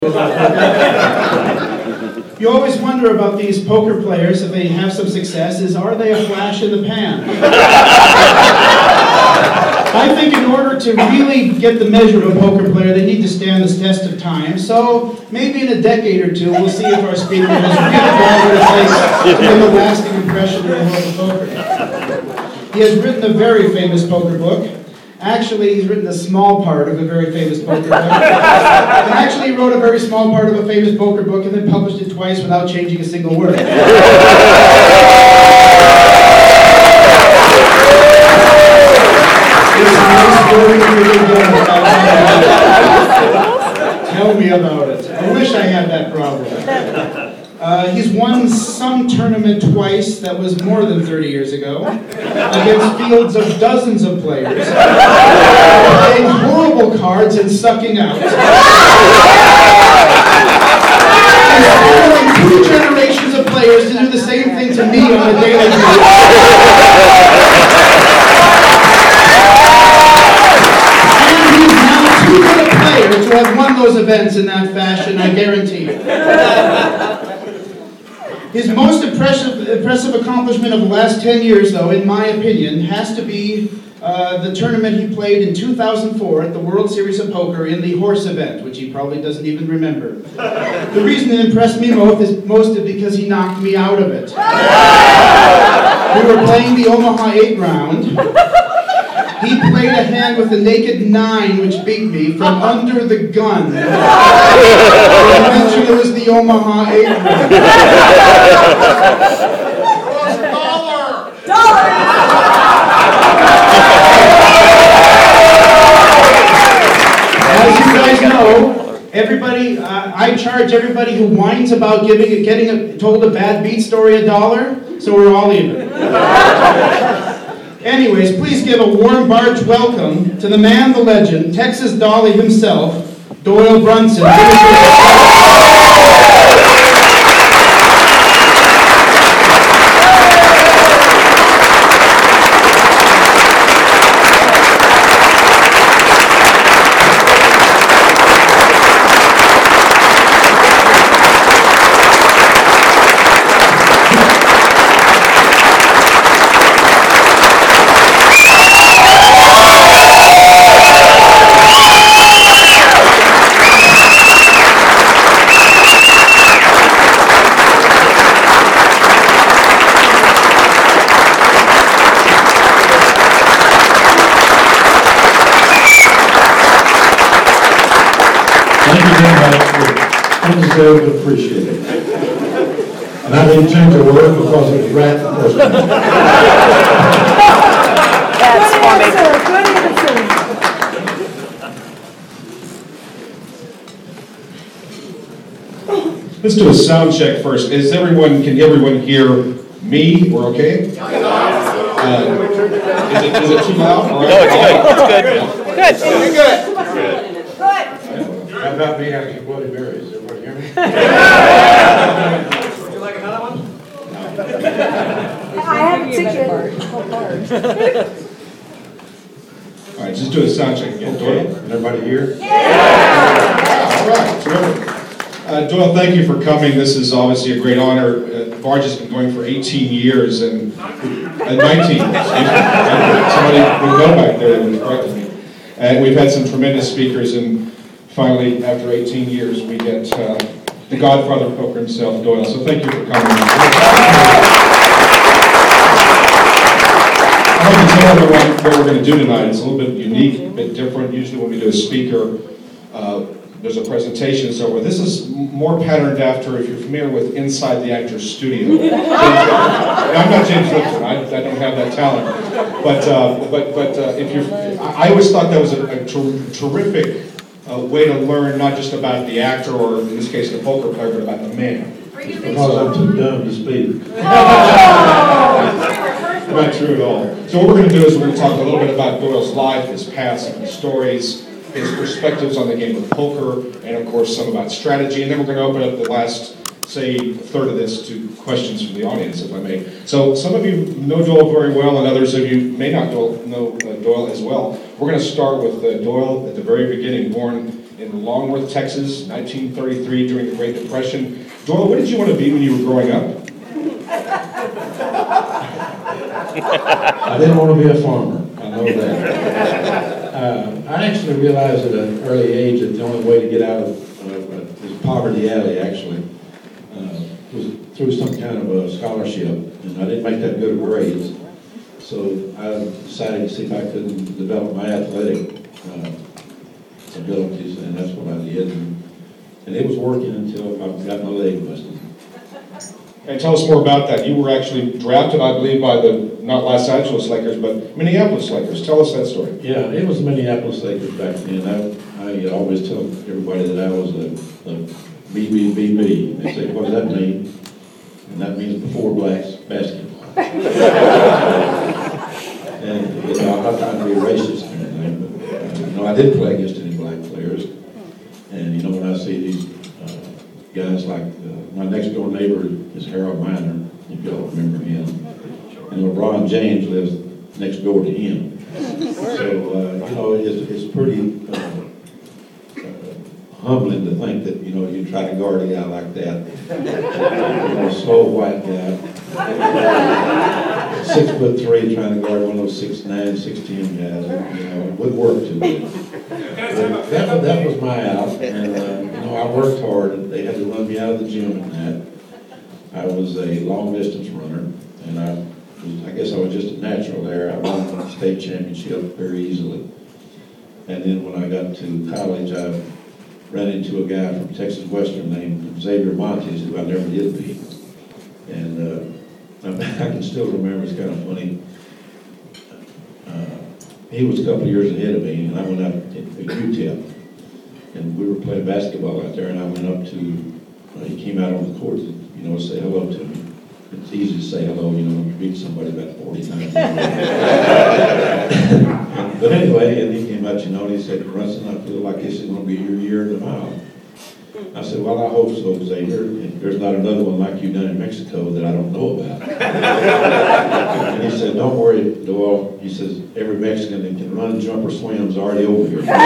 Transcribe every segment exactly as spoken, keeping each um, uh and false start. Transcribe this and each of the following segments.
You always wonder about these poker players, if they have some success, is are they a flash in the pan? I think in order to really get the measure of a poker player, they need to stand the test of time. So maybe in a decade or two, we'll see if our speaker has really gone to make a lasting impression in the world of poker. He has written a very famous poker book. Actually, he's written a small part of a very famous poker book. And actually, he wrote a very small part of a famous poker book and then published it twice without changing a single word. Tell me about it. I wish I had that problem. Uh, he's won some tournament twice that was more than thirty years ago, against fields of dozens of players, playing horrible cards and sucking out. Inspiring two generations of players to do the same thing to me on a daily basis. And he's now too good a player to have won those events in that fashion, I guarantee you. His most impressive, impressive accomplishment of the last ten years, though, in my opinion, has to be uh, the tournament he played in two thousand four at the World Series of Poker in the horse event, which he probably doesn't even remember. The reason it impressed me most is, most is because he knocked me out of it. We were playing the Omaha eight round. He played a hand with a naked nine, which beat me from under the gun. I mentioned it was the Omaha eight round. Dollar! Dollar! As you guys know, everybody, uh, I charge everybody who whines about giving, getting a, told a bad beat story a dollar, so we're all even. Anyways, please give a warm barge welcome to the man, the legend, Texas Dolly himself, Doyle Brunson. Undeserved and appreciated. And I didn't change a word because it was rat the first time. That's funny. Good answer. Let's do a sound check first. Is everyone, can everyone hear me? We're okay? Uh, is, it, is it too loud? No, it's good. It's good. Good. Good. Good. How about me having a Bloody Marys? Everybody hear me? Would you like another one? I have a ticket. All right, just do a sound check again. Doyle? Everybody here? Yeah! All right, terrific. Uh, Doyle, thank you for coming. This is obviously a great honor. Uh, Barge has been going for eighteen years and uh, nineteen. Somebody would go back there and correct me. And we've had some tremendous speakers, and finally, after eighteen years, we get uh, the godfather of poker himself, Doyle. So thank you for coming. I'd like to tell everyone what we're going to do tonight. It's a little bit unique, a bit different. Usually when we do a speaker, uh, there's a presentation and so forth. This is more patterned after, if you're familiar with Inside the Actor's Studio. I'm not James Lipton. I, I don't have that talent. But uh, but but uh, if you're, I always thought that was a, a ter terrific uh, way to learn not just about the actor, or in this case the poker player, but about the man. Because I'm too dumb to speak. Not true at all. So what we're going to do is we're going to talk a little bit about Doyle's life, his past, some of his stories, his perspectives on the game of poker, and of course some about strategy. And then we're going to open up the last, say, a third of this to questions from the audience, if I may. So some of you know Doyle very well, and others of you may not know, know uh, Doyle as well. We're going to start with uh, Doyle at the very beginning, born in Longworth, Texas, nineteen thirty-three, during the Great Depression. Doyle, what did you want to be when you were growing up? I didn't want to be a farmer, I know that. Uh, I actually realized at an early age that the only way to get out of uh, this poverty alley, actually, uh, was through some kind of a scholarship, and I didn't make that good of grades. So I decided to see if I could develop my athletic uh, abilities, and that's what I did. And, and it was working until I got my leg busted. And tell us more about that. You were actually drafted, I believe, by the, not Los Angeles Lakers, but Minneapolis Lakers. Tell us that story. Yeah, it was the Minneapolis Lakers back then. I, I always tell everybody that I was a, a B B B B. They say, what does that mean? And that means before blacks basketball. And you know, I'm not trying to be racist or anything, but uh, you know, I did play against any black players. And you know, when I see these uh, guys like uh, my next door neighbor is Harold Miner, if y'all remember him, and LeBron James lives next door to him. So uh, you know, it's, it's pretty uh, uh, humbling to think that you know you try to guard a guy like that, you know, a slow white guy. Six foot three, trying to guard one of those six nine, six ten guys, you know, it wouldn't work too good. But that, that was my out, and uh, you know, I worked hard. They had to run me out of the gym at that. I was a long distance runner, and I, was, I guess I was just a natural there. I won the state championship very easily. And then when I got to college, I ran into a guy from Texas Western named Xavier Montes, who I never did beat. And uh, I can still remember, it's kind of funny. Uh, he was a couple of years ahead of me, and I went out to U T E P. And we were playing basketball out there, and I went up to, uh, he came out on the court to, you know, say hello to me. It's easy to say hello, you know, when you beat somebody about forty times. But anyway, and he came out, you know, and he said, Brunson, I feel like this is going to be your year in the mile. I said, well, I hope so, Xavier. If there's not another one like you done in Mexico that I don't know about. And he said, don't worry, Doyle. He says, every Mexican that can run, jump, or swim is already over here. But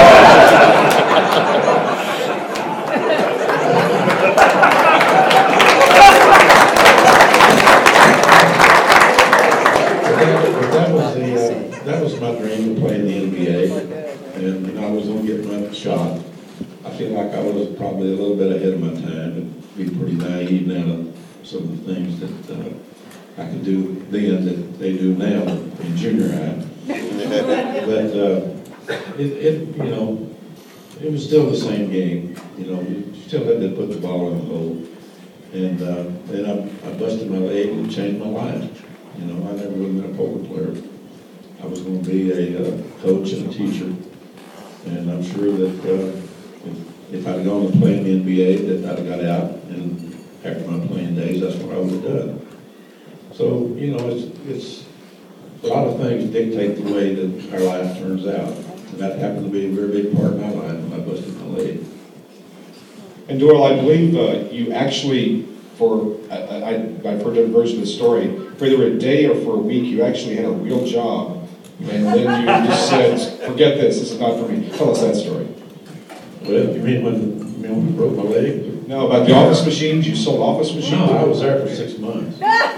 that was the, uh, that was my dream, to play in the N B A. And you know, I was going to get my shot. I feel like I was probably a little bit ahead of my time and be pretty naive now to some of the things that uh, I could do then that they do now in junior high. But uh, it, it, you know, it was still the same game. You know, you still had to put the ball in the hole. And uh, then I, I busted my leg and changed my life. You know, I never would have been a poker player. I was going to be a uh, coach and a teacher. And I'm sure that uh, if, if I'd have gone and played in the N B A, that I'd have got out, and after my playing days, that's what I would have done. So, you know, it's, it's a lot of things dictate the way that our life turns out. And that happened to be a very big part of my life when I busted my leg. And Doyle, I believe uh, you actually, for, I, I, I've heard different versions of the story, for either a day or for a week, you actually had a real job. And then you just said, forget this, this is not for me. Tell us that story. Well, you mean when, you know, when I broke my leg? No, about the office machines, you sold office machines? No, I was there for six months. that,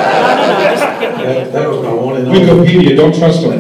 that was my one and only. Wikipedia, don't trust them.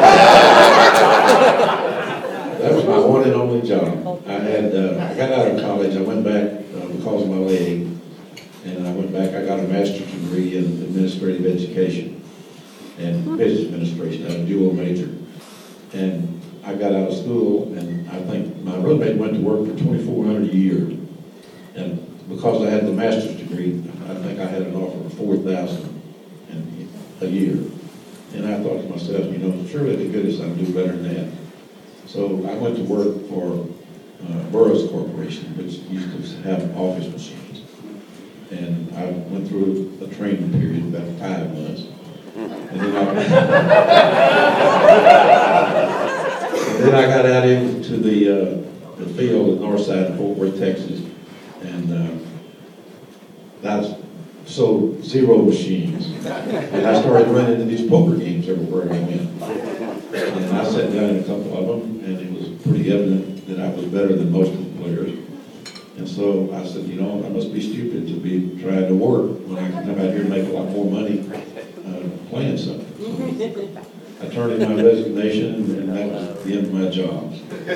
That was my one and only job. I had, uh, I got out of college, I went back uh, because of my leg, and I went back, I got a master's degree in administrative education and business administration. I had a dual major. And I got out of school, and I think my roommate went to work for twenty-four hundred dollars a year. And because I had the master's degree, I think I had an offer of four thousand dollars a year. And I thought to myself, you know, surely the goodness I can do better than that. So I went to work for uh, Burroughs Corporation, which used to have office machines. And I went through a training period, about five months. And then I, and then I got out into the, uh, the field at Northside, Fort Worth, Texas. And uh, I sold zero machines. And I started running into these poker games everywhere I went. And I sat down in a couple of them, and it was pretty evident that I was better than most of the players. And so I said, you know, I must be stupid to be trying to work when I can come out here and make a lot more money uh, playing something. So I turned in my resignation, and that was the end of my job.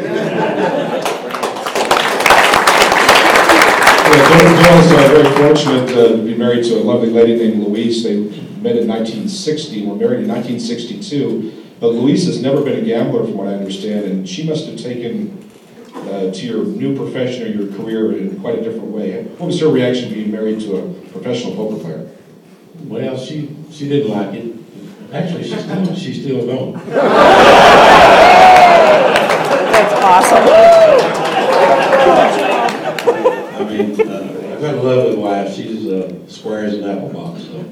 Well, Tony Jones is uh, very fortunate uh, to be married to a lovely lady named Louise. They met in nineteen sixty and were married in nineteen sixty-two. But Louise has never been a gambler, from what I understand, and she must have taken uh, to your new profession or your career in quite a different way. What was her reaction being married to a professional poker player? Well, she she didn't like it. Actually, she still she still don't. That's awesome. I mean, uh, I've got a lovely wife. She's uh, square as an apple box. So.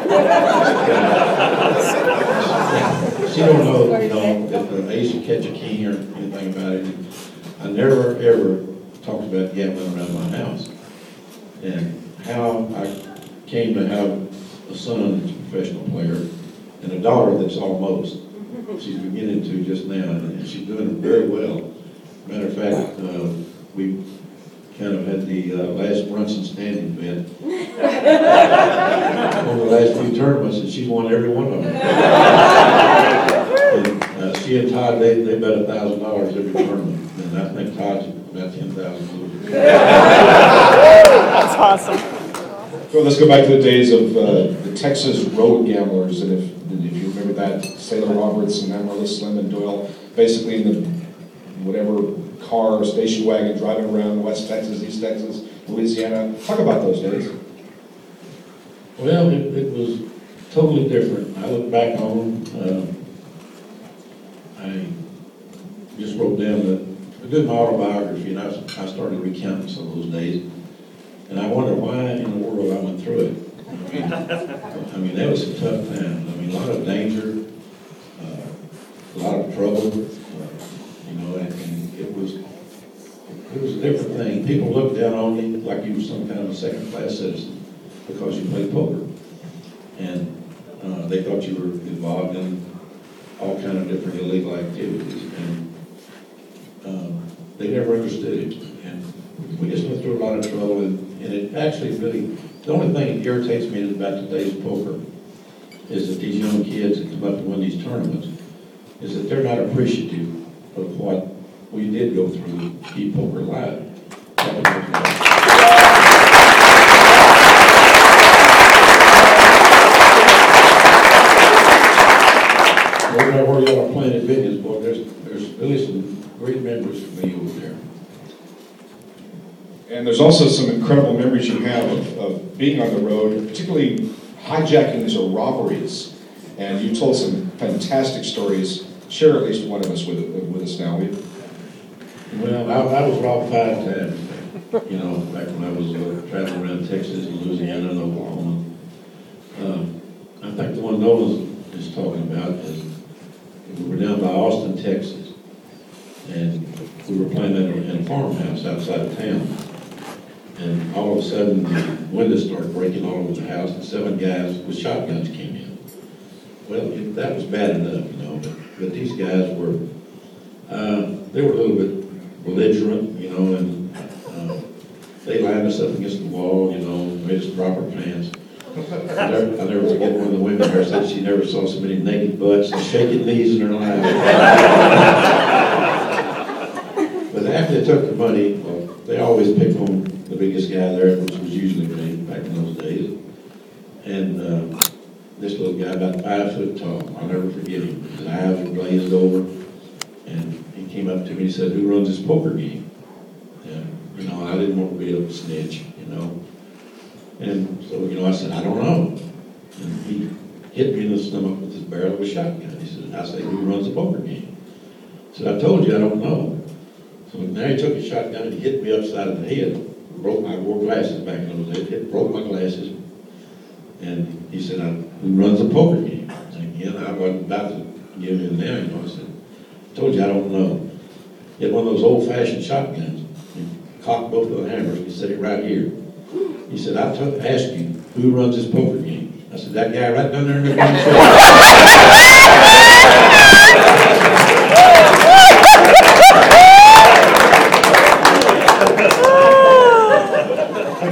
She don't know, you know, if the ace would catch a king or anything about it. I never ever talked about gambling around my house. And how I came to have a son that's a professional player and a daughter that's almost. She's beginning to just now, and she's doing very well. Matter of fact, uh, we kind of had the uh, last Brunson standing bet over the last few tournaments, and she's won every one of them. And, uh, she and Todd, they, they bet a thousand dollars every tournament, and I think Todd's about ten thousand. That's awesome. Well, let's go back to the days of uh, the Texas road gamblers, and if, if you remember that, Sailor Roberts and Amarillo Slim and Doyle, basically in the whatever car or station wagon driving around West Texas, East Texas, Louisiana. Talk about those days. Well, it, it was totally different. I look back on, uh, I just wrote down the, I did my autobiography, and I, I started recounting some of those days. And I wonder why in the world I went through it. I mean, I mean that was a tough time. I mean, a lot of danger, uh, a lot of trouble, uh, you know, and, and it was it was a different thing. People looked down on you like you were some kind of a second-class citizen because you played poker, and uh, they thought you were involved in all kind of different illegal activities, and um, they never understood it. And we just went through a lot of trouble, and, and it actually really, the only thing that irritates me about today's poker is that these young kids that come up to win these tournaments, is that they're not appreciative of what we did go through to keep poker alive. Wherever y'all are playing at Vineyards, boy, there's, there's really some great memories for me over there. And there's also some incredible memories you have of, of being on the road, particularly hijackings or robberies. And you told some fantastic stories. Share at least one of us with, with us now. We, Well, I, I was robbed five times, you know, back when I was uh, traveling around Texas and Louisiana and Oklahoma. Um, I think the one Nolan is talking about is we were down by Austin, Texas, and we were playing in a, in a farmhouse outside of town. And all of a sudden, the windows started breaking all over the house, and seven guys with shotguns came in. Well, it, that was bad enough, you know, but, but these guys were, uh, they were a little bit belligerent, you know, and uh, they lined us up against the wall, you know, made us drop our pants. I'll never, I'll never forget one of the women there said she never saw so many naked butts and shaking knees in her life. But after they took the money, well, they always picked on the biggest guy there, which was usually me back in those days. And uh, this little guy, about five foot tall, I'll never forget him. His eyes were glazed over, and he came up to me and he said, "Who runs this poker game?" And, you know, I didn't want to be a snitch, you know. And so, you know, I said, "I don't know." And he hit me in the stomach with his barrel of a shotgun. He said, I said, "Who runs the poker game?" I said, "I told you I don't know." So now he took a shotgun and he hit me upside of the head. Broke my, I wore glasses back in those days. It broke my glasses. And he said, "Who runs the poker game?" And again, I wasn't about to give him now, you know. I said, "I told you I don't know." He had one of those old-fashioned shotguns. He cocked both of the hammers and he set it right here. He said, "I took, asked you, who runs this poker game?" I said, "That guy right down there in the front seat."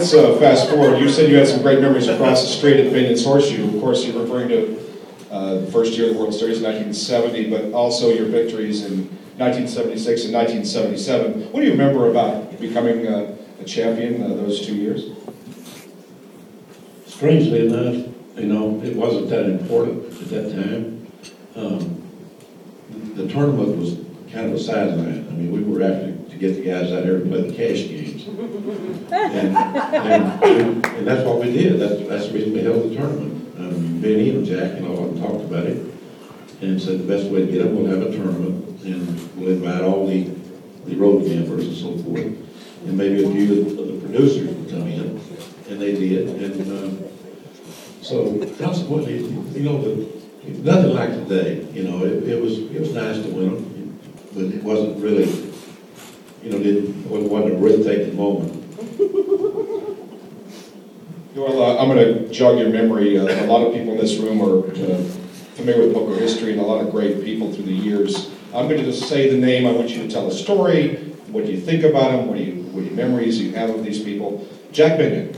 let's uh, fast forward. You said you had some great memories across the street at Binion's Horseshoe. Of course, you're referring to uh, the first year of the World Series in nineteen seventy, but also your victories in nineteen seventy-six and nineteen seventy-seven. What do you remember about becoming uh, a champion uh, those two years? Strangely enough, you know, it wasn't that important at that time. Um, the tournament was kind of a sideline. I mean, we were after to get the guys out there to play the cash games. And, and, and that's what we did. That's, that's the reason we held the tournament. Um, Benny and Jack and all of them talked about it and said the best way to get them, we'll have a tournament and we'll invite all the, the road campers and so forth. And maybe a few of the producers would come in. And they did. And uh, so consequently, you know, the, nothing like today. You know, it, it was it was nice to win them, but it wasn't really, you know, it wasn't a breathtaking moment. Well, uh, I'm going to jog your memory. Uh, a lot of people in this room are uh, familiar with poker history and a lot of great people through the years. I'm going to just say the name. I want you to tell a story. What do you think about them? What do you, what do you memories you have of these people? Jack Binion.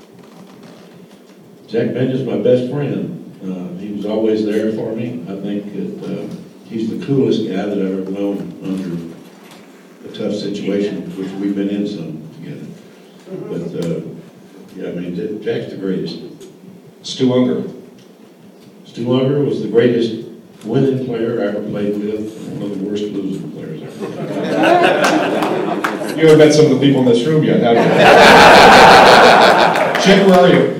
Jack Benion's my best friend. Uh, he was always there for me. I think that uh, he's the coolest guy that I've ever known under a tough situation, which we've been in some together. But uh, yeah, I mean, Jack's the greatest. Stu Unger. Stu Unger was the greatest winning player I ever played with, and one of the worst losing players I ever played with. You haven't met some of the people in this room yet, have you? Chip, where are you?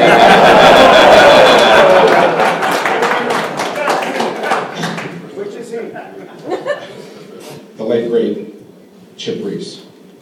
Which is he? The late, great Chip Reese.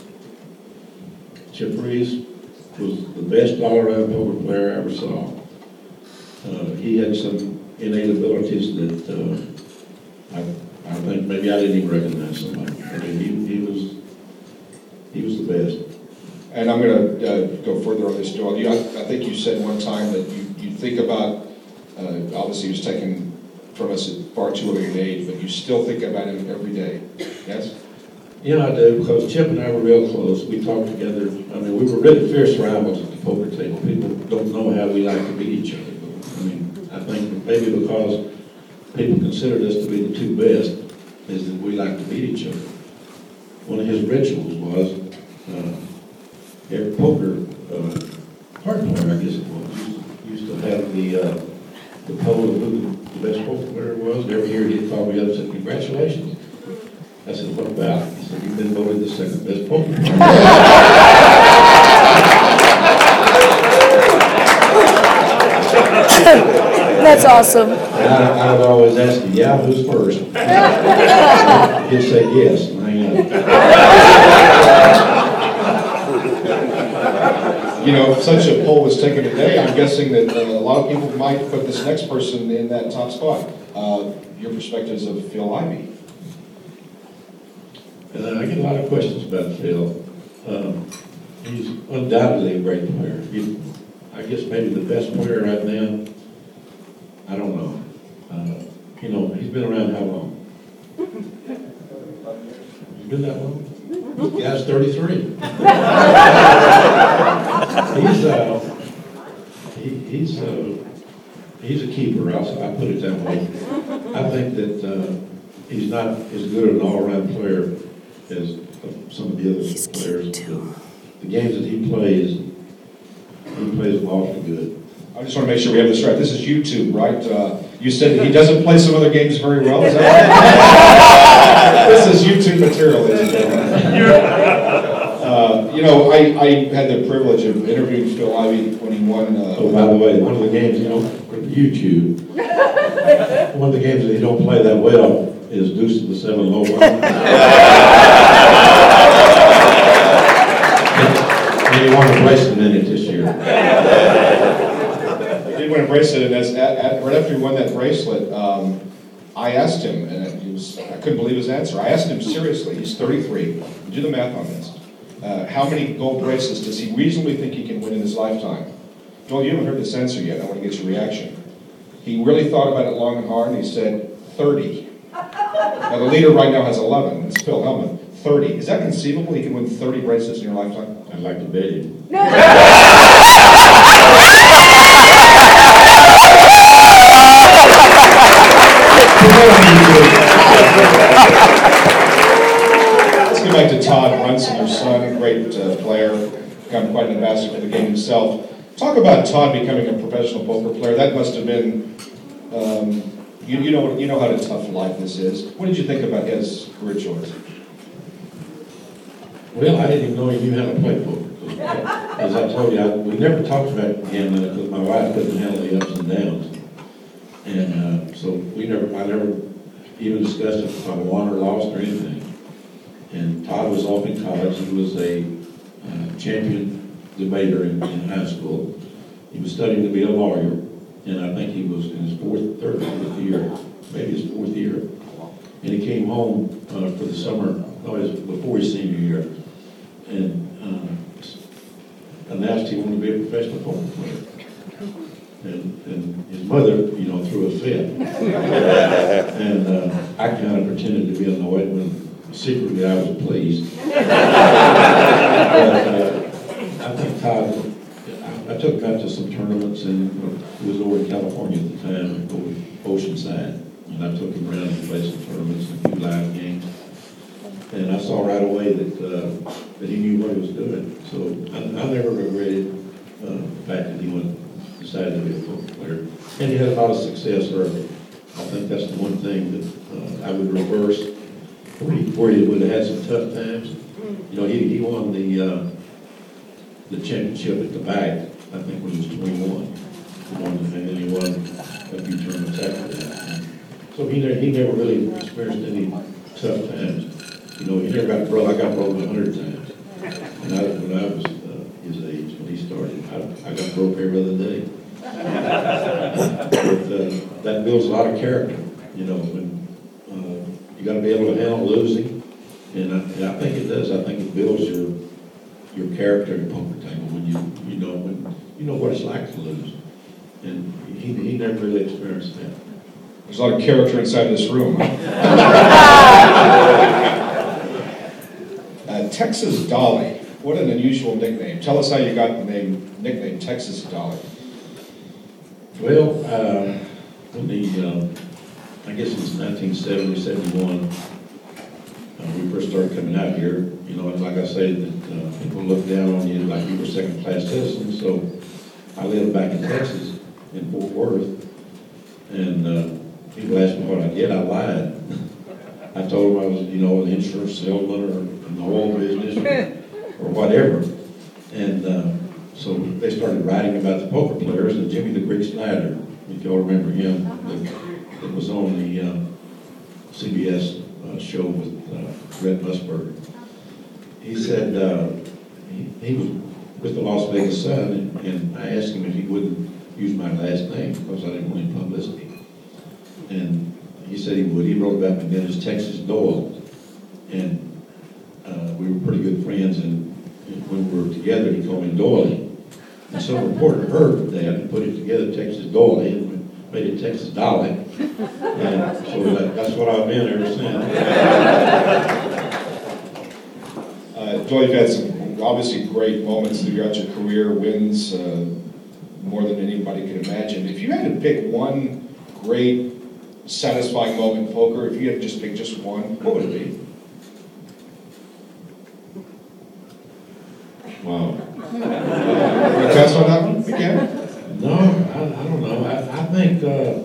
Chip Reese was the best all-around poker player I ever saw. Uh, he had some innate abilities that uh, I, I think maybe I didn't even recognize somebody. I mean, he, he was he was the best. And I'm going to uh, go further on this, Joel. You, I, I think you said one time that you, you think about, uh, obviously he was taken from us at far too early an age, but you still think about him every day, yes? Yeah, I do, because Chip and I were real close. We talked together. I mean, we were really fierce rivals at the poker table. People don't know how we like to beat each other. I mean, I think maybe because people considered us to be the two best is that we like to beat each other. One of his rituals was, uh, every poker uh, card player, I guess it was, used, used to have the uh, the poll of who the best poker player was. And every year he'd call me up and say, congratulations. I said, what about? He said, you've been voted the second best poker player. That's awesome. And I, I would always ask him, yeah, who's first? He'd say yes, and hang up. You know, if such a poll was taken today, I'm guessing that uh, a lot of people might put this next person in that top spot. Uh, your perspectives of Phil Ivey. Uh, I get a lot of questions about Phil. Um, he's undoubtedly a great player. He, I guess maybe the best player right now. I don't know. Uh, you know, he's been around how long? He's been that long? The guy's thirty-three. he's uh, he, he's uh, he's a keeper. I'll, I'll put it that way. I think that uh, he's not as good an all-around player as some of the other He's players. cute too. The games that he plays, he plays them awfully good. I just want to make sure we have this right. This is YouTube, right? Uh, you said that he doesn't play some other games very well. Is that right? This is YouTube material, ladies and gentlemen. Uh, you know, I, I had the privilege of interviewing Phil Ivey when he won. Uh, Oh, by the way, one of the games, you know, for YouTube, one of the games that he don't play that well is Deuce to the Seven Low One. And he won a bracelet in it this year. He did win a bracelet, and as, at, at, right after he won that bracelet, um, I asked him, and he was, I couldn't believe his answer. I asked him seriously, he's thirty-three, do the math on this. Uh, how many gold bracelets does he reasonably think he can win in his lifetime? Joel, you haven't heard this answer yet. I want to get your reaction. He really thought about it long and hard, and he said thirty. Now, the leader right now has eleven. It's Phil Hellman. thirty. Is that conceivable? He can win thirty bracelets in your lifetime? I'd like to bet him. Let's go back to Todd Brunson, your son, a great uh, player, become quite an ambassador for the game himself. Talk about Todd becoming a professional poker player. That must have been, um, you, you know you know how tough life this is. What did you think about his career choice? Well, I didn't even know he knew how to play poker. As I told you, I, we never talked about gambling because my wife couldn't handle the ups and downs. And uh, so we never, I never even discussed if I won or lost or anything. And Todd was off in college. He was a uh, champion debater in, in high school. He was studying to be a lawyer, and I think he was in his fourth, third, fourth year, maybe his fourth year. And he came home uh, for the summer, no, it was before his senior year, and uh, announced he wanted to be a professional poker player. And, and his mother, you know, threw a fit. And uh, I kind of pretended to be annoyed when secretly I was pleased. But uh, I think Todd, I, I took him out to some tournaments, and you know, he was over in California at the time, over Oceanside. And I took him around and played some tournaments and a few live games. And I saw right away that uh, that he knew what he was doing. So I, I never regretted uh, the fact that he went, decided to be a poker player. And he had a lot of success early. I think that's the one thing that uh, I would reverse, where he, where he would have had some tough times. You know, he, he won the uh, the championship at the back, I think when he was twenty-one. He won, and then he won a few tournaments after that. So he, he never really experienced any tough times. You know, he never got broke. I got broke a hundred times. And I, when I was uh, his age, when he started, I, I got broke every other day. But uh, that builds a lot of character. You know, when uh, you got to be able to handle losing, and I, and I think it does. I think it builds your your character at the poker table when you you know when you know what it's like to lose. And he he never really experienced that. There's a lot of character inside this room. uh, Texas Dolly. What an unusual nickname. Tell us how you got the name nickname Texas Dolly. Well, uh, when the, uh, I guess it was nineteen seventy, seventy-one, uh, we first started coming out here, you know, and like I said, that uh, people looked down on you like you were second-class citizens, so I lived back in Texas, in Fort Worth, and uh, people asked me what I did. I lied. I told them I was, you know, an insurance salesman or in the oil business or, or whatever. And uh, so they started writing about the poker players, and Jimmy the Greek Snyder, if y'all remember him, that, that was on the uh, C B S uh, show with uh, Red Musburger. He said uh, he, he was with the Las Vegas Sun, and, and I asked him if he wouldn't use my last name because I didn't want any publicity. And he said he would. He wrote about me then as Texas Doyle. And uh, we were pretty good friends, and, and when we were together, he called me Doyle. And some reporter heard that and put it together, Texas Doyle, and made it Texas Dolly. And so that, that's what I've been ever since. Uh, Joel, you've had some obviously great moments throughout your career, wins uh, more than anybody could imagine. If you had to pick one great, satisfying moment in poker, if you had to just pick just one, what would it be? Wow. Want to pass on that one? We can. No, I, I don't know. I, I think uh,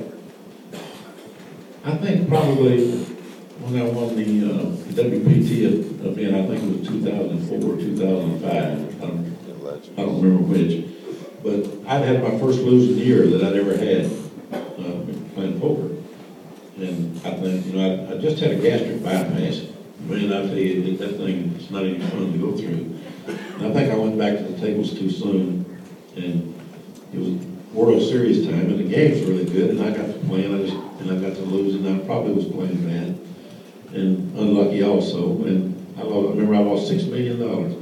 I think probably when I won the uh, W P T event, I think it was two thousand four or two thousand five. I don't, I don't remember which. But I'd had my first losing year that I'd ever had uh, playing poker. And I think, you know, I, I just had a gastric bypass. Man, I tell you, that thing, it's not any fun to go through. And I think I went back to the tables too soon, and it was World Series time, and the game was really good, and I got to play, and I, just, and I got to lose, and I probably was playing bad, and unlucky also, and I, lost, I remember I lost six million dollars.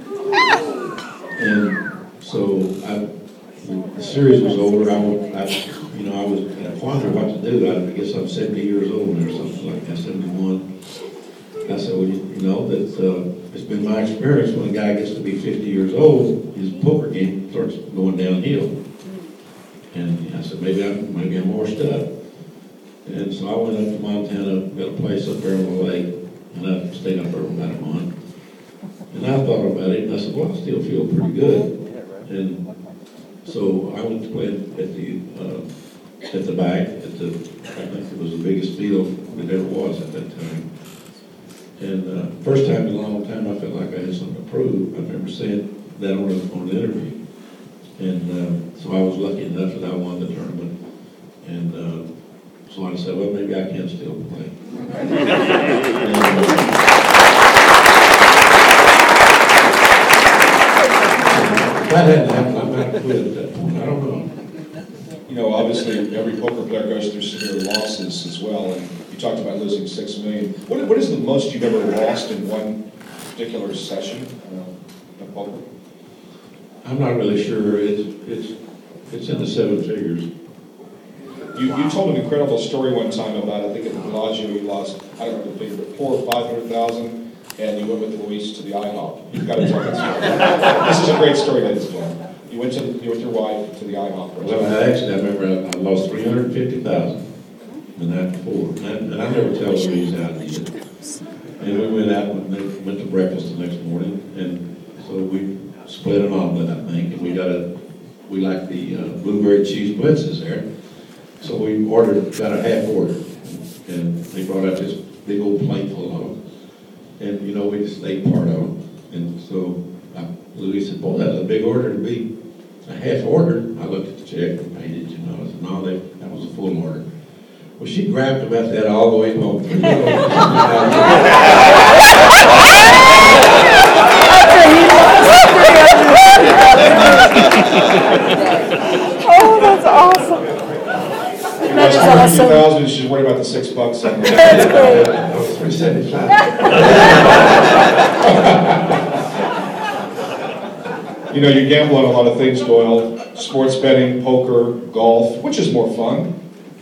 And so I, the series was over, I, I, you know, I was in a quandary what to do. I, I guess I'm seventy years old or something like that, seventy-one. I said, well, you, you know, that uh, it's been my experience when a guy gets to be fifty years old, his poker game starts going downhill. And I said, maybe I'm, maybe I'm washed up. And so I went up to Montana, got a place up there on the lake, and I stayed up there for about a month. And I thought about it, and I said, well, I still feel pretty good. And so I went to play at the, uh, at the back, at the, I think it was the biggest field that ever was at that time. And uh, first time in a long time, I felt like I had something to prove. I remember saying that on, a, on an interview. And uh, so I was lucky enough that I won the tournament. And uh, so I said, well, maybe I can still play. And, uh, that hadn't happened, I might have quit at that point. I don't know. You know, obviously, every poker player goes through severe losses as well, and you talked about losing six million. What, what is the most you've ever lost in one particular session uh, of poker? I'm not really sure. It's it's it's in the seven figures. You, you told an incredible story one time about, I think at the Bellagio, you lost, I don't know the figure, but four or five hundred thousand, and you went with Luis to the IHOP. You've got to tell that story. This is a great story, ladies and gentlemen. You went to, you with your wife to the IHOP. Well, I actually, I remember I, I lost three hundred fifty thousand the night before, and I, and I never tell Louise how I did. And we went out and they went to breakfast the next morning, and so we split an omelet, I think, and we got a, we like the uh, blueberry cheese blitzes there. So we ordered, got a half order, and they brought out this big old plate full of them. And, you know, we just ate part of them. And so uh, Louis said, boy, that's a big order to be a half order. I looked at the check and paid it, you know. I said, no, they, that was a full order. Well, she grabbed about that all the way home. Oh, that's awesome. That is awesome. thousand, she's worried about the six bucks. That's great. That was three seventy-five. You know, you gamble on a lot of things, Doyle. Sports betting, poker, golf. Which is more fun?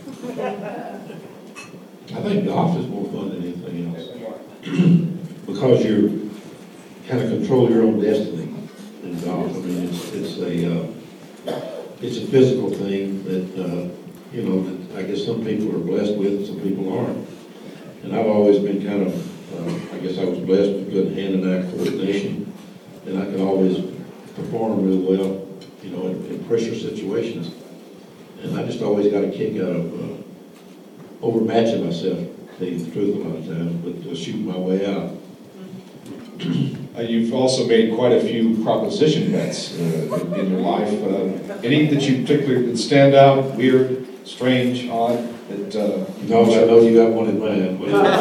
I think golf is more fun than anything else. Because you kind of control your own destiny in golf. I mean, it's, it's a, uh, it's a physical thing that, uh, you know, that I guess some people are blessed with and some people aren't. And I've always been kind of, uh, I guess I was blessed with good hand and eye coordination, and I could always perform really well, you know, in, in pressure situations. And I just always got a kick out of uh, overmatching myself, to tell you the truth a lot of times, but uh, shooting my way out. Uh, you've also made quite a few proposition bets uh, in, in your life. Uh, any that you particularly that stand out, weird, strange, odd? That uh, No, I know you got one in mind.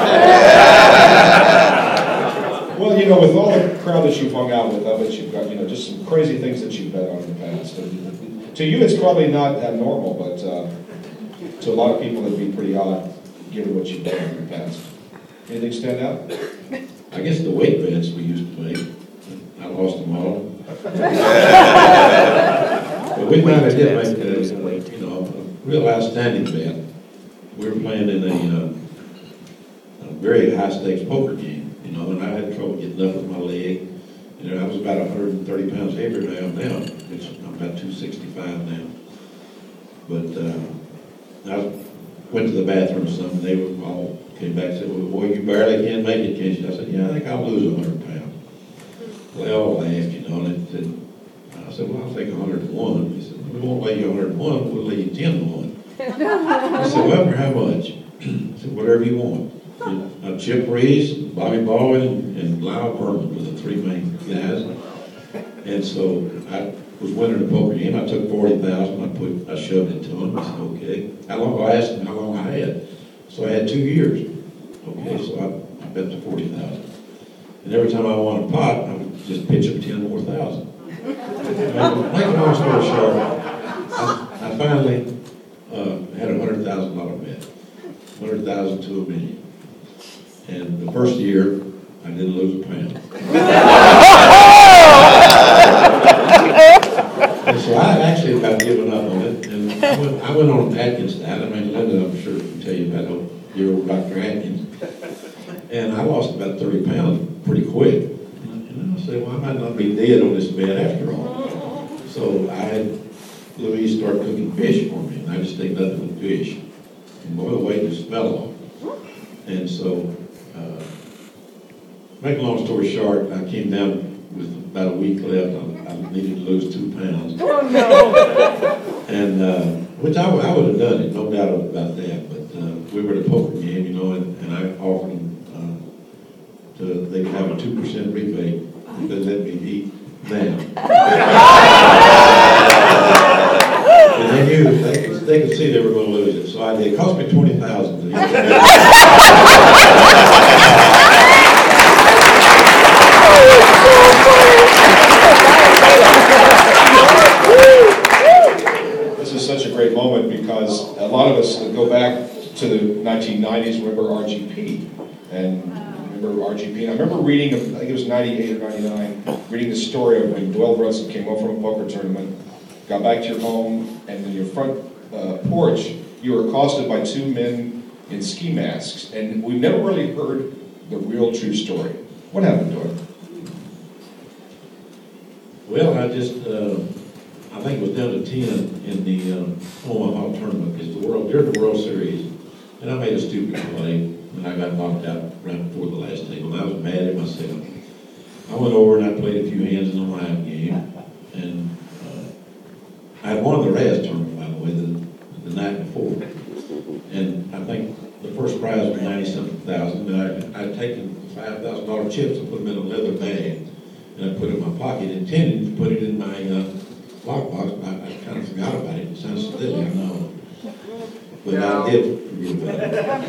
well, you know, with all the crowd that you've hung out with, I bet you've got, you know, just some crazy things that you've bet on in the past. And to you, it's probably not abnormal, but uh, to a lot of people, it'd be pretty odd, given what you've done in the past. Anything stand out? I guess the weight bets we used to make, I lost them all. But we might have did make a, you know, a real outstanding bet. We were playing in a, uh, a very high stakes poker game, you know, and I had trouble getting up with my leg. You know, I was about one hundred thirty pounds heavier than I am now, which I'm about two sixty-five now. But uh, I went to the bathroom or something, they were all came back and said, well, boy, you barely can make it, can't you? I said, yeah, I think I'll lose one hundred pounds. Well, they all laughed, you know, and they said, I said, well, I'll take one hundred and one. He said, we won't lay you one hundred and one, we'll lay you ten to one. I said, well, for how much? I said, whatever you want. Uh, Chip Reeves, Bobby Baldwin, and, and Lyle Berman were the three main guys. And so I was winning the poker game. I took forty thousand. I put, I shoved it to him. I said, okay. How long? I asked him how long I had. So I had two years. Okay, so I, I bet the forty thousand. And every time I won a pot, I would just pitch him ten more thousand. And make a long story short, I, I finally uh, had a hundred thousand dollar bet, hundred thousand to a million. And the first year, I didn't lose a pound. And so I actually about given up on it, and I went, I went on Atkins diet. I mean, Linda, I'm sure can tell you about old, your old Doctor Atkins. And I lost about thirty pounds pretty quick. So I had Louise start cooking fish for me, and I just ate nothing but fish. And boy, the weight just fell off. And so, uh, make a long story short, I came down with about a week left. I, I needed to lose two pounds. Oh, no. And, uh, which I, would- I would have done it, no doubt about that. But uh, we were at a poker game, you know, and, and I offered them uh, to, they could have a two percent rebate if they let me eat them. And they knew, they could, they could see they were going to lose it. So I did. It cost me twenty thousand dollars. This is such a great moment because a lot of us go back to the nineteen nineties, remember R G P. And remember R G P. And I remember reading, I think it was ninety-eight or ninety-nine, reading the story of when Doyle Brunson came home from a poker tournament, got back to your home, and in your front uh, porch, you were accosted by two men in ski masks. And we've never really heard the real true story. What happened, Doyle? Well, I just, uh, I think it was down to ten in the uh, Omaha tournament, because the World, during the World Series, and I made a stupid play, and I got knocked out right before the last table, and I was mad at myself. I went over and I played a few hands in the live game, and uh, I had won the Raz tournament, by the way, the, the night before. And I think the first prize was ninety-something thousand, and I, I'd taken five thousand dollar chips and put them in a leather bag, and I put it in my pocket, intending to put it in my uh, lockbox, but I, I kind of forgot about it. It sounds silly, I know. But I did forget about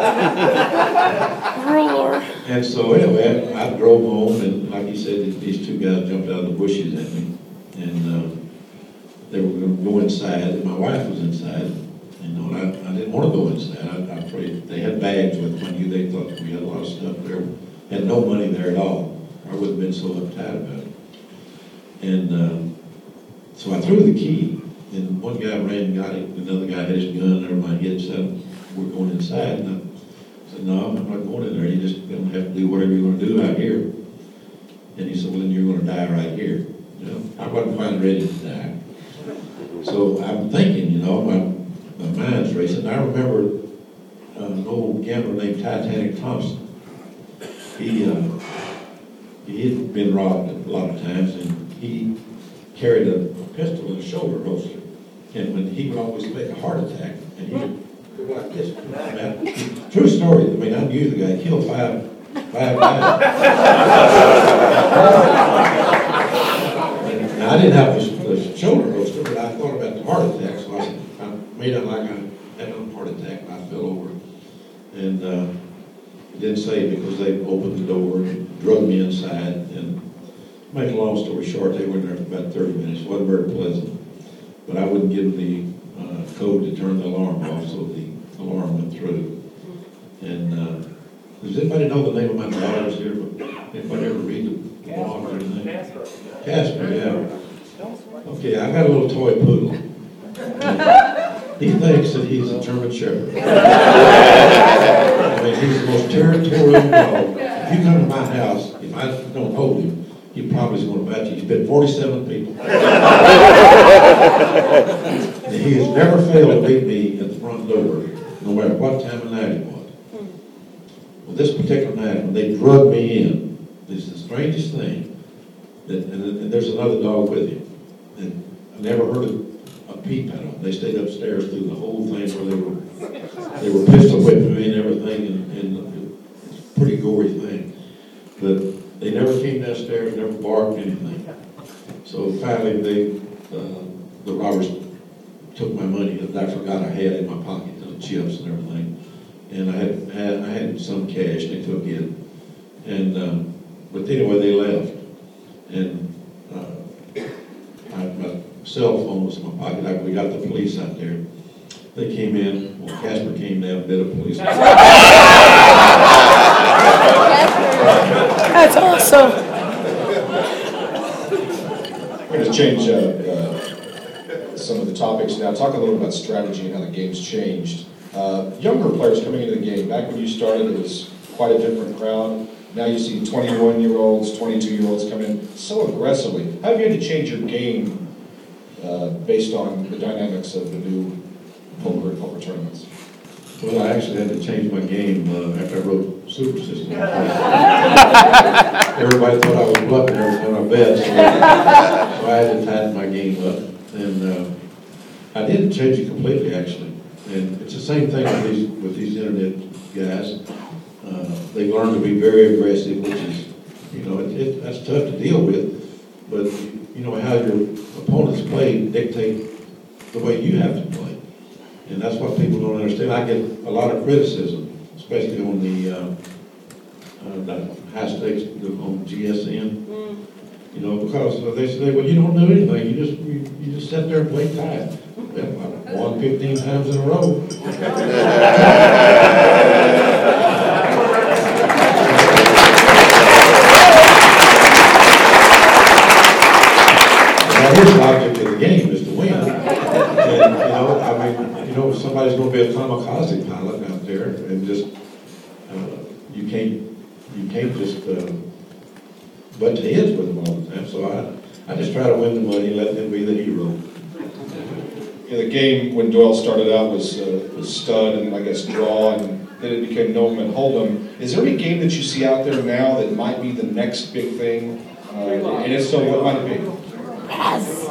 it. Ruler. And so anyway, I, I drove home, and like you said, these two guys jumped out of the bushes at me, and uh, they were going to go inside, and my wife was inside, you know, and I, I didn't want to go inside. I, I prayed. They had bags with them. I knew they thought we had a lot of stuff there. Had no money there at all. I wouldn't have been so uptight about it. And um, so I threw the key, and one guy ran and got it, another guy had his gun over my head, said, we're going inside. And I said, no, I'm not going in there. You're just going to have to do whatever you're going to do out here. And he said, well, then you're going to die right here. You know, I wasn't quite ready to die. So I'm thinking, you know, my, my mind's racing. I remember uh, an old gambler named Titanic Thompson. He, uh, he had been robbed a lot of times, and he carried a, a pistol in a shoulder holster. And when he would always make a heart attack, and he would go like this. Now, true story. I mean, I knew the guy. He killed five, five guys. Now, I didn't have the, the shoulder holster, but I thought about the heart attack, so I, I made it like I had a heart attack, and I fell over. And uh, it didn't say because they opened the door and drugged me inside. And make a long story short, they were in there for about thirty minutes. It wasn't very pleasant. But I wouldn't give them the uh, code to turn the alarm off, so the alarm went through. And uh, does anybody know the name of my daughters here? Anybody ever read the blog or anything? Casper. Casper, yeah. Okay, I got a little toy poodle. He thinks that he's a German Shepherd. I mean, he's the most territorial dog. If you come to my house, if I don't hold him, he probably is going to bat you. He's been forty-seven people. And he has never failed to beat me at the front door, no matter what time of night it was. Well, this particular night, when they drugged me in, it's the strangest thing. That, and, and there's another dog with him. And I never heard a, a peep at them. They stayed upstairs through the whole thing where they were they were pistol whipping me and everything, and, and it's a pretty gory thing. But they never came downstairs, never barked anything. So finally, they uh, the robbers took my money that I forgot I had in my pocket, the chips and everything. And I had, had I had some cash. They took it, and um, but anyway, they left. And uh, I, my cell phone was in my pocket. I, we got the police out there. They came in. Well, Casper came down, did a police. That's awesome. We're going to change uh, uh, some of the topics now. Talk a little bit about strategy and how the game's changed. Uh, younger players coming into the game. Back when you started, it was quite a different crowd. Now you see twenty-one-year-olds, twenty-two-year-olds come in so aggressively. How have you had to change your game uh, based on the dynamics of the new poker and poker tournaments? Well, I actually had to change my game uh, after I wrote Super System. Everybody thought I was bluffing every time I bet, so, so I had to tighten my game up. And uh, I didn't change it completely, actually. And it's the same thing with these, with these internet guys. Uh, they learn to be very aggressive, which is, you know, it, it, that's tough to deal with. But, you know, how your opponents play dictate the way you have to play. And that's what people don't understand. I get a lot of criticism, especially on the, uh, uh, the high stakes on G S N. Mm. You know, because they say, well, you don't do anything. You just you, you just sit there and play tight. Well, I won fifteen times in a row. Now, here's the object of the game is to win. And, you know, I mean, you know, if somebody's going to be a kamikaze pilot out there, and just uh, you can't you can't just uh, butt heads with them all the time. So I I just try to win the money and let them be the hero. Yeah, the game when Doyle started out was uh, was stud and I guess draw, and then it became Noam and Hold'em. Is there any game that you see out there now that might be the next big thing? Uh, and if so, what might it be? Yes.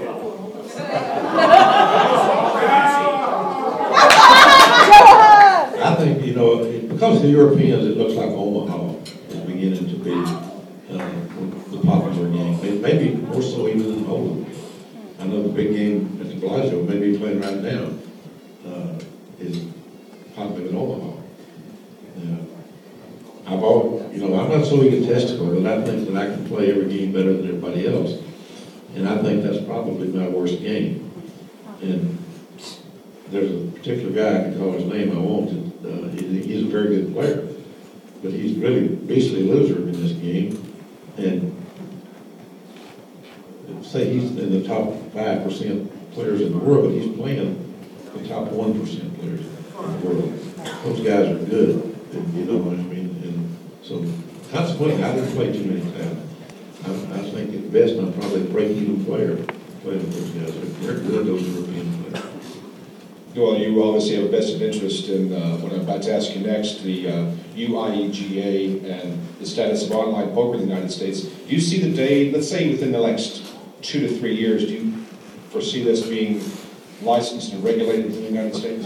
I think, you know, it, because of the Europeans, it looks like Omaha is beginning to be uh, the popular game. It maybe more so even than Hold'em. I know the big game at the Bellagio, maybe playing right now, uh, is popular in Omaha. Uh, I've all, you know, I'm not so egotistical, but I think that I can play every game better than everybody else. And I think that's probably my worst game. And there's a particular guy, I can call his name, I won't. Uh, he, he's a very good player, but he's really a beastly loser in this game. And say he's in the top five percent players in the world, but he's playing the top one percent players in the world. Those guys are good, and, you know what I mean? And so consequently, I didn't play too many times. I, I think at best I'm probably a break-even player playing with those guys. They're good, those European players. Well, you obviously have a vested interest in uh, what I'm about to ask you next, the uh, U I E G A and the status of online poker in the United States. Do you see the day, let's say within the next two to three years, do you foresee this being licensed and regulated in the United States?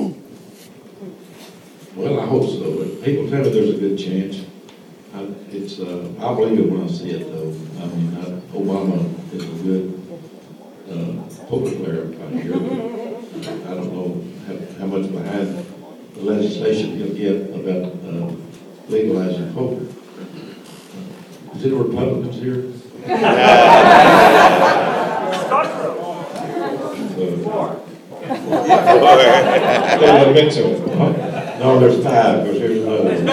Well, I hope so. People tell me there's a good chance. I, it's, uh, I'll believe it when I see it, though. I mean, I, Obama is a good uh, poker player out here. I don't know how, how much behind the legislation he'll get about uh, legalizing poker. Is it Republicans here? Four. Don't admit to it. No, there's five, because here's another one.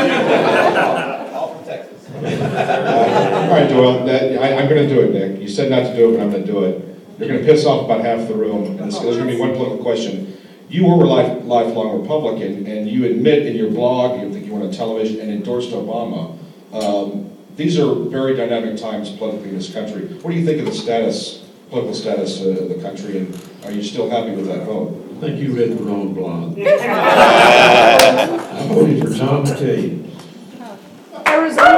All right, Doyle, that, I, I'm going to do it, Nick. You said not to do it, but I'm going to do it. You're going to piss off about half the room, and there's going to be one political question. You were a life, lifelong Republican, and you admit in your blog, you think you went on television, and endorsed Obama. Um, these are very dynamic times politically in this country. What do you think of the status, political status uh, of the country, and are you still happy with that vote? I think you read the wrong blog. I voted for John McCain. Arizona.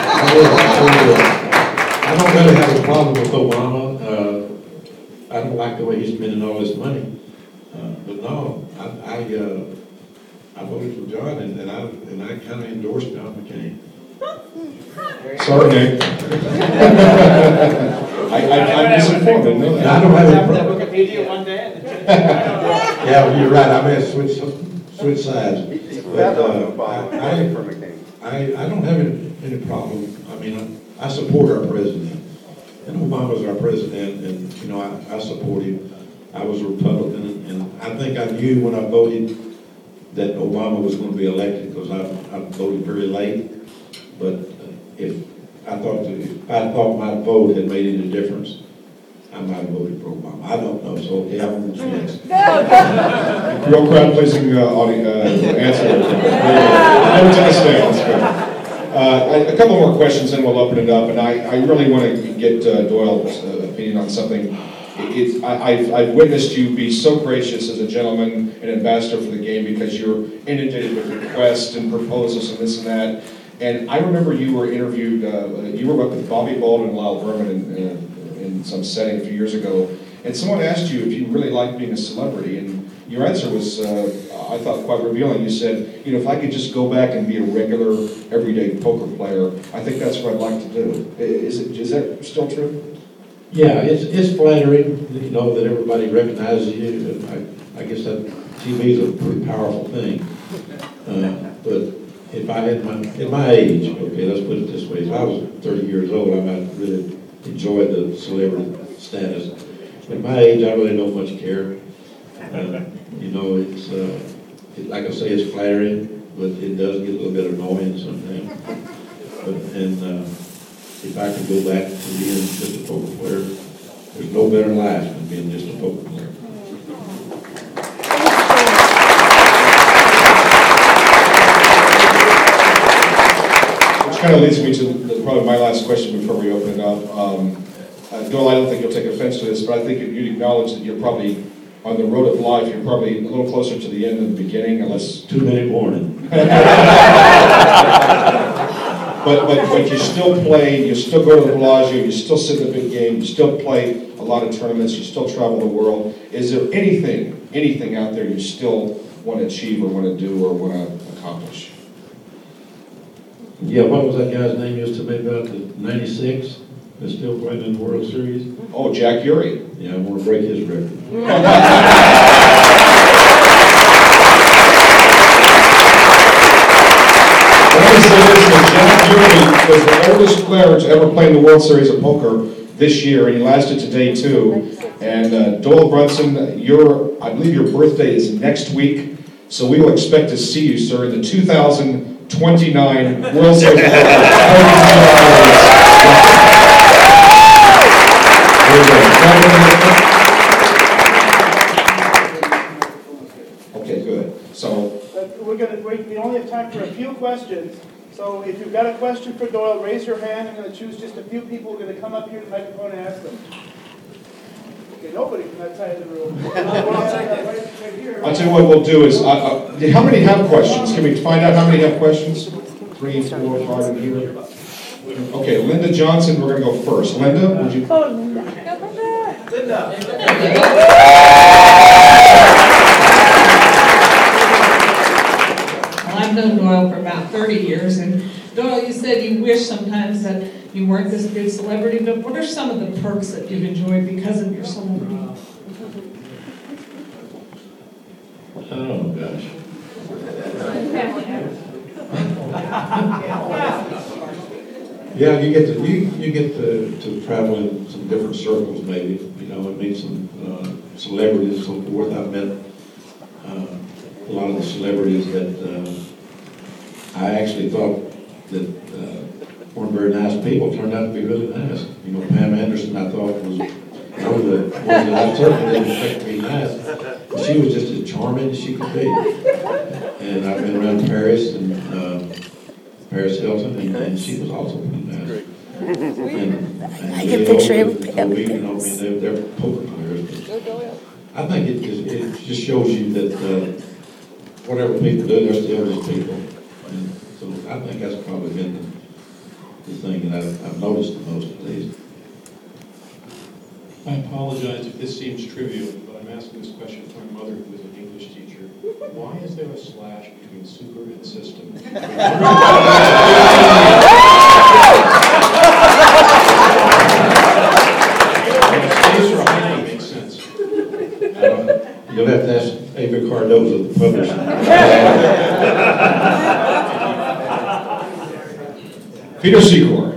I don't really have a problem with Obama. Uh, I don't like the way he's spending all this money. Uh, but no, I I, uh, I voted for John, and, and I and I kind of endorsed John McCain. Sorry, Nick. I, I, I'm misinformed. I know that. I don't have any That problem. Wikipedia one day. Yeah, well, you're right. I may have switched switch sides. But uh, I, I I don't have any, any problem. I mean, I, I support our president. And Obama's our president, and, you know, I, I support him. I was a Republican, and I think I knew when I voted that Obama was going to be elected, because I, I voted very late. But if I thought that if I thought my vote had made any difference, I might have voted for Obama. I don't know, so okay, I'm going to chance. Real crowd-pleasing uh, audience, uh, answer. Never took a stand, that's good. Uh, a couple more questions, and we'll open it up. And I, I really want to get uh, Doyle's uh, opinion on something. it's, I, I've, I've witnessed you be so gracious as a gentleman and ambassador for the game because you're inundated with requests and proposals and this and that. And I remember you were interviewed, uh, you were with Bobby Baldwin and Lyle Berman in, in, in some setting a few years ago, and someone asked you if you really liked being a celebrity, and your answer was, uh, I thought, quite revealing. You said, you know, if I could just go back and be a regular, everyday poker player, I think that's what I'd like to do. Is it, is that still true? Yeah, it's, it's flattering, you know, that everybody recognizes you. I, I guess that T V is a pretty powerful thing. Uh, but if I had my, at my age, okay, let's put it this way, if I was thirty years old, I might really enjoy the celebrity status. At my age, I really don't much care. Uh, you know, it's, uh, it, like I say, it's flattering, but it does get a little bit annoying sometimes. But, and uh, if I could go back to being just a poker player, there's no better life than being just a poker player. Which kind of leads me to the, probably my last question before we open it up. Um, uh, Doyle, I don't think you'll take offense to this, but I think you'd acknowledge that you're probably on the road of life, you're probably a little closer to the end than the beginning, unless... Two-minute warning. but, but, but you still play, you still go to the Bellagio, you still sit in the big game, you still play a lot of tournaments, you still travel the world. Is there anything, anything out there you still want to achieve or want to do or want to accomplish? Yeah, what was that guy's name used to be about, the ninety-six? That's still playing in the World Series? Oh, Jack Urey. Yeah, I want to break his record. Let me say this, that Jack Urey was the oldest player to ever play in the World Series of Poker this year, and he lasted to day two. And uh, Doyle Brunson, your, I believe your birthday is next week, so we will expect to see you, sir, in the two thousand twenty-nine World Series of Poker. Okay, good. So We're gonna, we we only have time for a few questions. So if you've got a question for Doyle, raise your hand. I'm gonna choose just a few people who are gonna come up here to the microphone and ask them. Okay, nobody from that side of the room. I'll tell you what we'll do is, uh, uh, how many have questions? Can we find out how many have questions? Three, four, five in here. Okay, Linda Johnson, we're gonna go first. Linda, would you? Oh, no. Well, I've known Doyle for about thirty years, and Doyle, you said you wish sometimes that you weren't this big celebrity, but what are some of the perks that you've enjoyed because of your celebrity? Oh, gosh. Yeah, you get to you, you get to, to travel in some different circles, maybe. You know, and meet some uh, celebrities and so forth. I've met uh, a lot of the celebrities that uh, I actually thought that uh, weren't very nice people turned out to be really nice. You know, Pam Anderson, I thought was one of the ones that I certainly didn't expect to be nice. But she was just as charming as she could be. And I've been around Paris and uh, Paris Hilton, and, and she was also pretty nice. And, and I get a picture of Pam. You know, I mean, they're, they're poker players. But I think it just, it just shows you that uh, whatever people do, they're still just people. And so I think that's probably been the, the thing that I've, I've noticed the most, at least. I apologize if this seems trivial, but I'm asking this question for my mother, who is an English teacher. Why is there a slash between super and system? Space or height makes sense. Uh, you'll have to ask Avery Cardozo, the publisher. Peter Secor.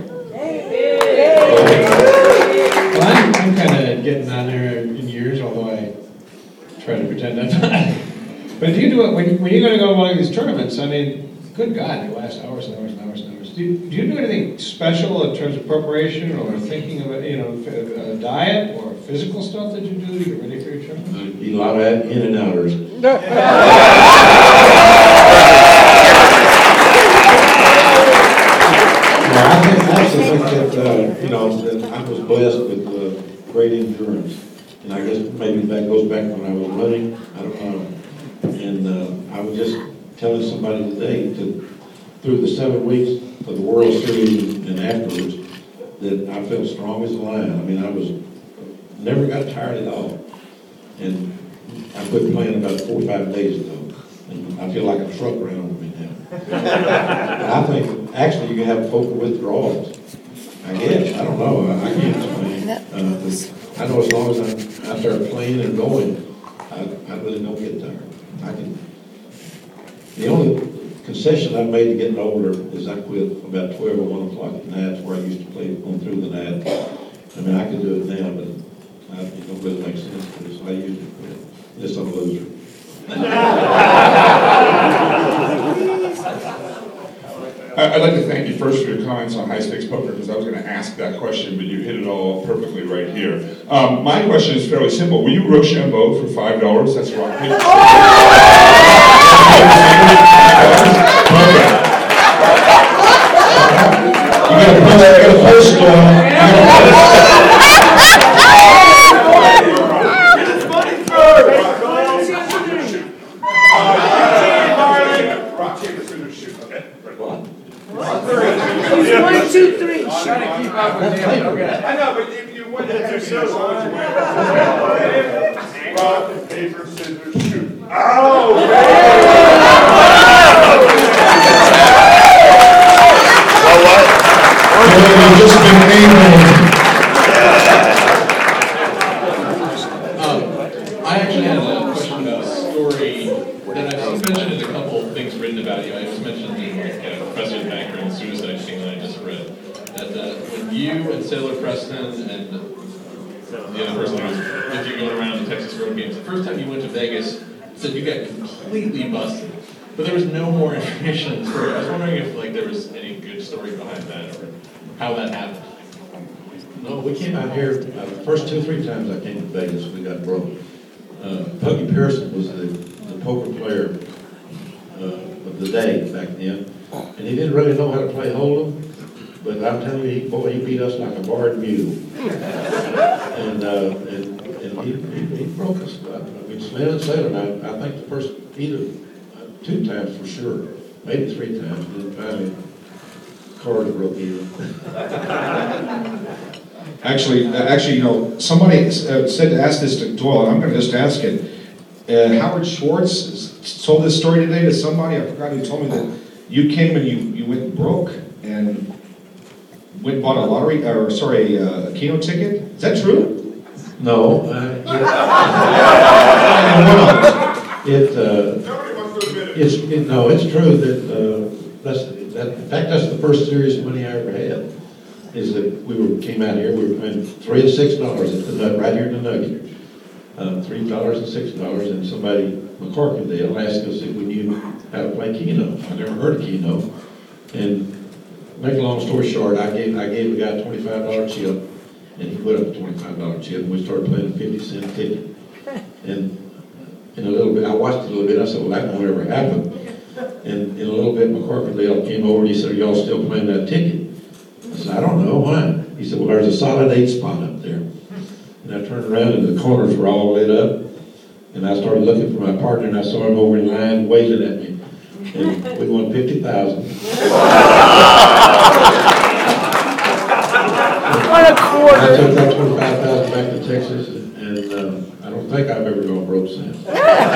Well, I'm, I'm kind of getting on there in years, although I try to pretend I'm not. But do you do it when, when you're going to go to one of these tournaments? I mean, good God, they last hours and hours and hours and hours. Do you, do you do anything special in terms of preparation or thinking of a, you know, a diet or physical stuff that you do to get ready for your tournament? A lot of in and outers. Yeah, I think, I actually think that, uh, you know, that I was blessed with uh, great endurance. And I guess maybe that goes back when I was running, I don't know. And uh, I was just telling somebody today that through the seven weeks of the World Series and afterwards, that I felt strong as a lion. I mean, I was, never got tired at all. And I quit playing about four or five days ago. And I feel like a truck ran over me now. And I think, actually, you can have focal withdrawals. I guess, I don't know, I, I can't explain. Uh, I know as long as I'm out there playing and going, I, I really don't get tired. I can, the only concession I've made to getting older is I quit about twelve or one o'clock at night, where I used to play on through the night. I mean, I can do it now, but I, it don't really make sense to me, so I usually quit, unless I'm a loser. I'd like to thank you first for your comments on high-stakes poker, because I was going to ask that question, but you hit it all perfectly right here. Um, my question is fairly simple. Will you Rochambeau for five dollars? That's rock, paper, scissors. You got to put a post on. Rock, paper, scissors, shoot. Okay. What? One, two, three. I'm trying to keep up with him. Okay. I know, but if you went ahead, so rock, paper, scissors, shoot. Oh, Well, what? You've just been named. Um, I actually had a question about a story that I've seen mentioned in a couple of things written about you. I just mentioned the uh, Professor Banker and suicide thing that I just read. That uh, when you and Sailor Preston and the other person who was with you going around the Texas road games, the first time you went to Vegas, said you got completely busted. But there was no more information in the story. I was wondering if like there was any good story behind that or how that happened. No, we came out here, uh, the first two, three times I came to Vegas, we got broke. Uh, Puggy Pearson was the, the poker player uh, of the day back then, and he didn't really know how to play Hold'em, but I'm telling you, he, boy, he beat us like a barred mule. and uh, and, and he, he, he broke us. I mean, Snell and Sailor, and I, I think the first, either, uh, two times for sure, maybe three times, and then finally, Carter broke even. Actually, uh, actually, you know, somebody uh, said to ask this to Doyle, and I'm going to just ask it. Uh, Howard Schwartz told this story today to somebody. I forgot who told me that you came and you, you went broke and went and bought a lottery, or sorry, a Keno ticket. Is that true? No. Uh, it, uh, it's, it, no, it's true that, uh, that's, that, in fact, that's the first serious money I ever had. Is that we were came out here, we were paying three and six dollars at the nut right here in the Nugget, uh, three dollars and six dollars, and somebody McCorkindale asked us if we knew how to play Keno. I never heard of Keno, and make a long story short, I gave I gave a guy a twenty-five dollar chip, and he put up a twenty-five dollar chip, and we started playing a fifty cent ticket, and in a little bit, I watched it a little bit. I said, well, that won't ever happen. And in a little bit, McCorkindale came over and he said, are y'all still playing that ticket? I said, I don't know, why? He said, well, there's a solid eight spot up there. And I turned around and the corners were all lit up. And I started looking for my partner and I saw him over in line waving at me. And we won fifty thousand. What a quarter. I took that twenty-five thousand back to Texas and uh, I don't think I've ever gone broke since.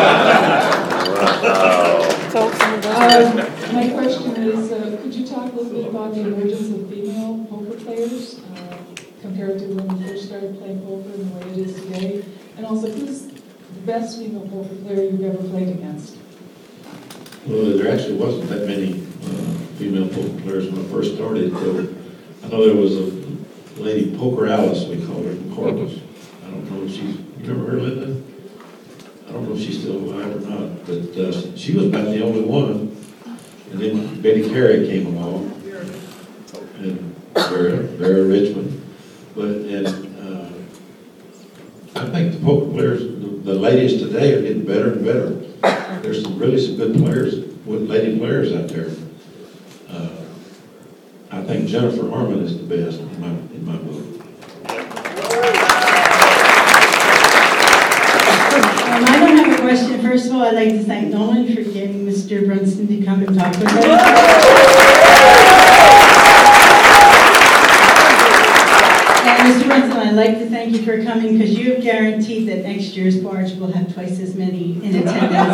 Um, my question is, uh, could you talk a little bit about the emergence of female poker players uh, compared to when you first started playing poker and the way it is today? And also, who's the best female poker player you've ever played against? Well, there actually wasn't that many uh, female poker players when I first started. So I know there was a lady, Poker Alice, we called her, from Corpus. I don't know if she's, you remember her, Linda? I don't know if she's still alive or not, but uh, she was about the only one. And then Betty Carey came along, and Vera, Vera Richmond. But and uh, I think the poker players, the, the ladies today, are getting better and better. There's some really some good players, with lady players out there. Uh, I think Jennifer Harmon is the best in my in my book. I don't have a question. First of all, I'd like to thank Nolan for getting Mister Brunson to come and talk with us. And Mister Brunson, I'd like to thank you for coming because you have guaranteed that next year's barge will have twice as many in attendance.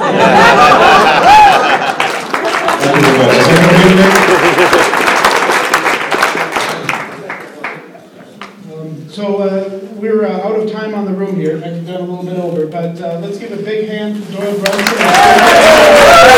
Um, so uh, we're uh, out of time on the room here. I've gone a little bit over, but uh, let's give a big hand to Doyle Brunson.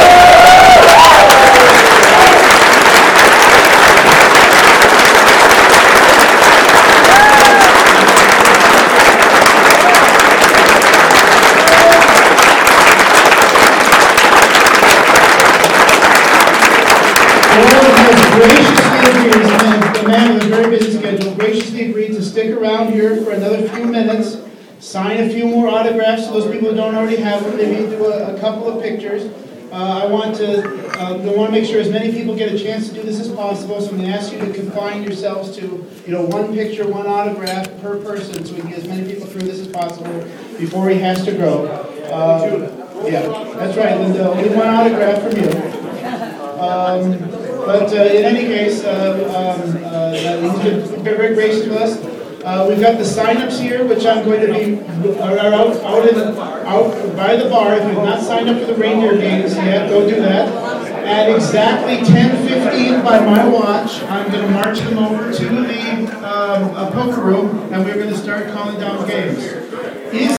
The man with a very busy schedule graciously agreed to stick around here for another few minutes, sign a few more autographs to those people who don't already have them, maybe do a, a couple of pictures. Uh, I want to uh, I want to make sure as many people get a chance to do this as possible, so I'm going to ask you to confine yourselves to, you know, one picture, one autograph per person, so we can get as many people through this as possible before he has to go. Uh, yeah, that's right, Linda. Only one autograph from you. Um, But uh, in any case, uh, um, uh, he's been very gracious with us. Uh, we've got the sign-ups here, which I'm going to be are out out, in, out by the bar. If you've not signed up for the reindeer games yet, go do that. At exactly ten fifteen by my watch, I'm going to march them over to the um, uh, poker room, and we're going to start calling down games. Is